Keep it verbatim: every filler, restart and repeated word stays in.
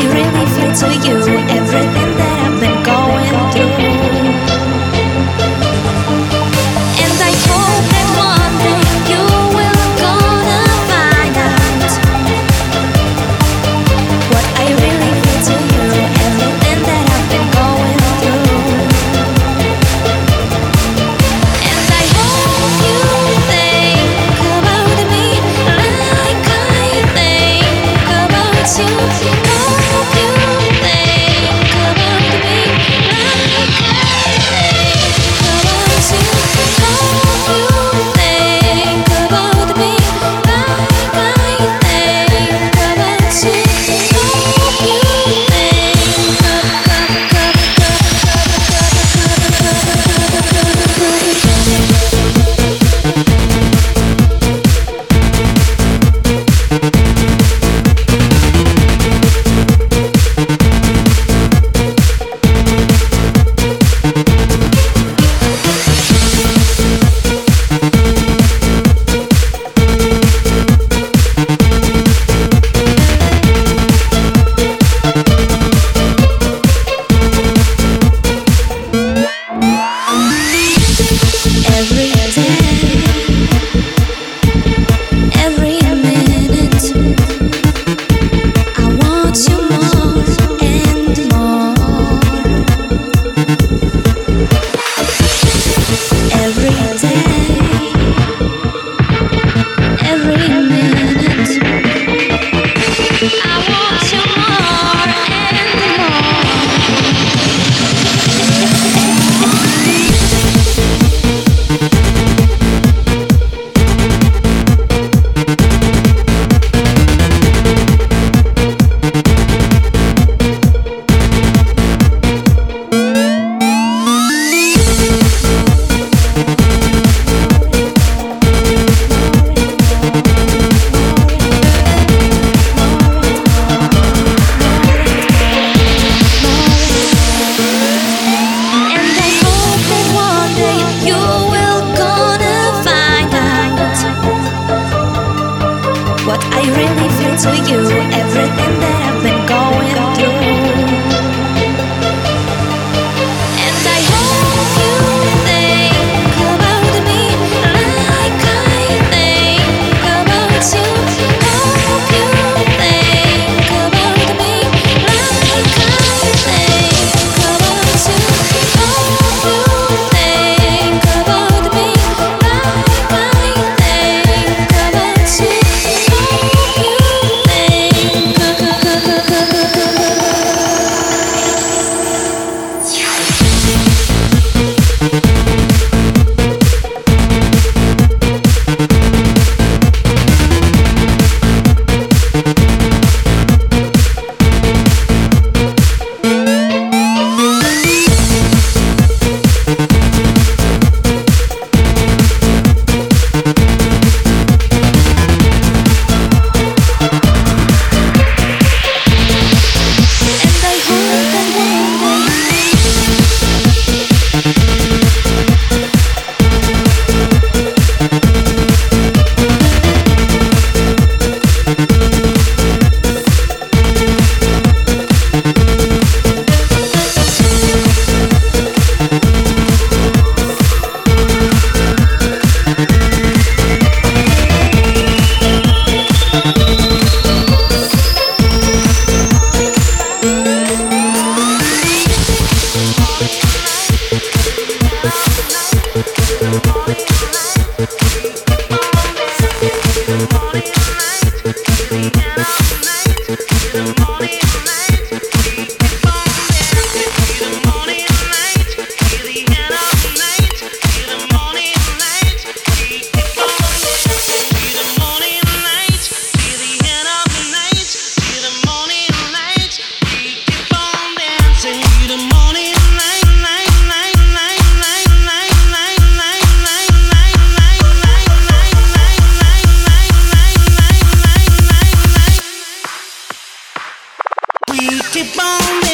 really feel to you, everything that I've been going through. And I hope that one day you will gonna find out what I really feel to you, everything that I've been going through. And I hope you think about me like I think about you. Hope you think about me like I think about you. Hope you think about me like I think about you. Hope you every day, every minute, I want you more and more. Every day, every minute, I want you more and what I really feel to you, everything that I've been going through. And I hope you think about me like I think about you. Hope you think about me like I think about you. Hope you think about me like I think about you. Keep on